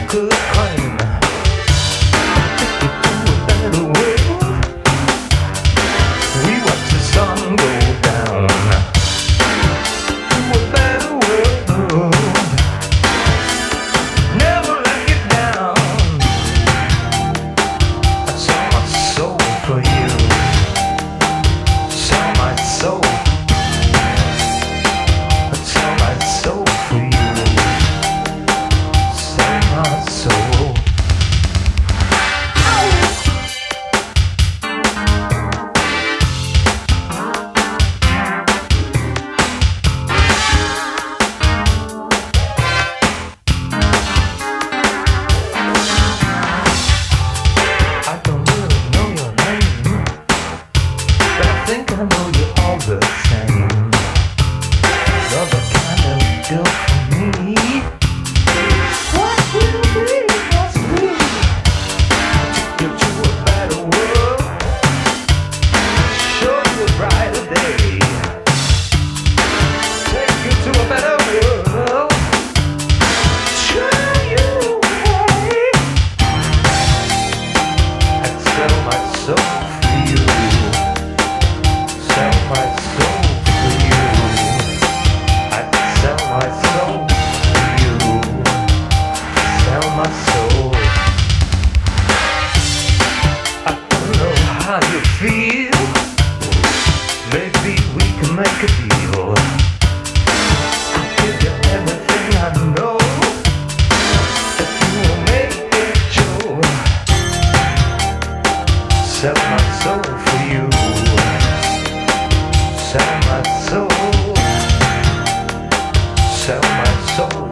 could claim. To a better world, we watch the sun go down. To a better world, never let you down. I sell my soul for you. Sell my soul. I sell my soul for you. Sell my soul. I don't really know your name, but I think I know you all the same. You're the kind of girl for me. What will be must be. Take you to a better world, show you a brighter day. Take you to a better world, show you a way. I'd sell my soul for you. Sell my soul for you. I'd sell my soul for you. Sell my soul. I don't know how you feel. Maybe we can make a deal. I'll give you everything I know if you will make it true. Sell my soul for you. Sell my soul. Sell my soul.